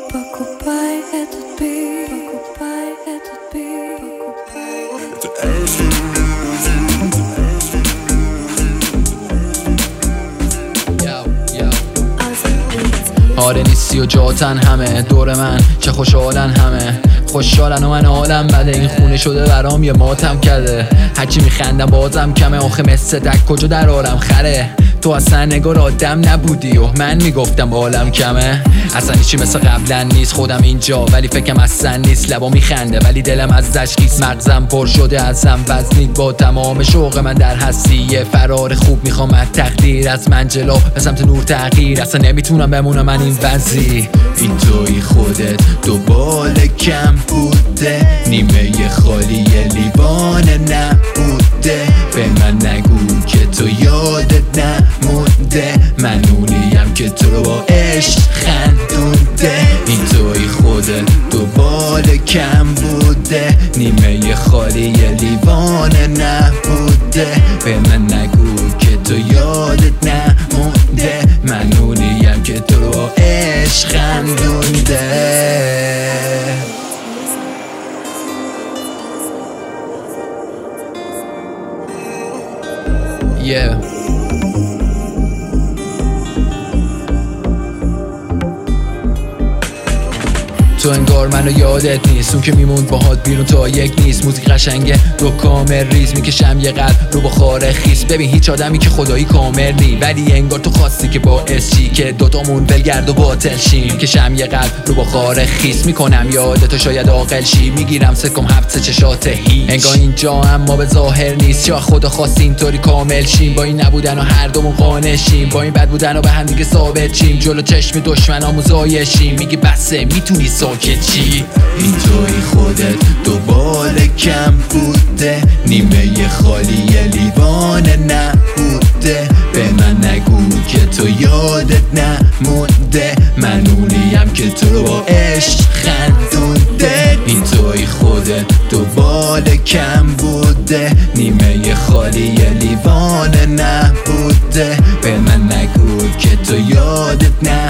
آره نیستی و جاتن همه دور من، چه خوشحالن همه خوشحالن و من حالم بده. این خونه شده برام یه ماتم کرده، هرچی میخندم بازم کمه. آخه مثل دک کجا در آرم خره، تو اصلا نگار آدم نبودی و من میگفتم بالم کمه. اصلا هیچی مثل قبلا نیست، خودم اینجا ولی فکرم اصلا نیست. لبا میخنده ولی دلم از تشخیص، مغزم پر شده ازم وزنید. با تمام شوق من در هستی فرار خوب میخوام از تقدیر، از من جلو به سمت نور تغییر. اصلا نمیتونم بمونم من این وضعی. این توی خودت دوبال کم بوده، نیمه خالی لیوان نبوده. به من نگو که تو یادت نمونده، من اونیم که تو رو با عشق خندونده. این توی خودت دوبال کم بوده، نیمه خالی لیوان نبوده. به من نگو که تو یادت نمونده، من اونیم که تو رو با عشق خندونده. Yeah. تو انگار منو یادت نیست، اون که میموند باهات بیرون تا یک نیست. موزیک قشنگه رو کامل ریز، میکشم یه قلب رو بخار خیس. ببین هیچ آدمی که خدایی کامل نی، ولی انگار تو خواستی که باعث چی که دوتامون ولگرد و باطل شیم. میکشم یه قلب رو بخار خیس، میکنم یادتو شاید عاقل شی. میگیرم سکم هفت چشات هیچ، انگار اینجا اما به ظاهر نیست. یا خدا خواست اینطوری کامل شیم، با این نبودن و هر دومون قانع شیم. با این بد بودن و به هم دیگه ثابت شیم، جلو چشم دشمنامون زایه شیم. میگی بسه میتونی ساکت چی؟ این توی خودت دوبال کم بوده، نیمه خالی لیوان نبوده. به من نگو که تو یادت نمونده، من اونیم که تو رو با عشق خندونده. این توی خودت دوبال کم بوده، نیمه خالی لیوان نبوده. به من نگو که تو یادت نمونده.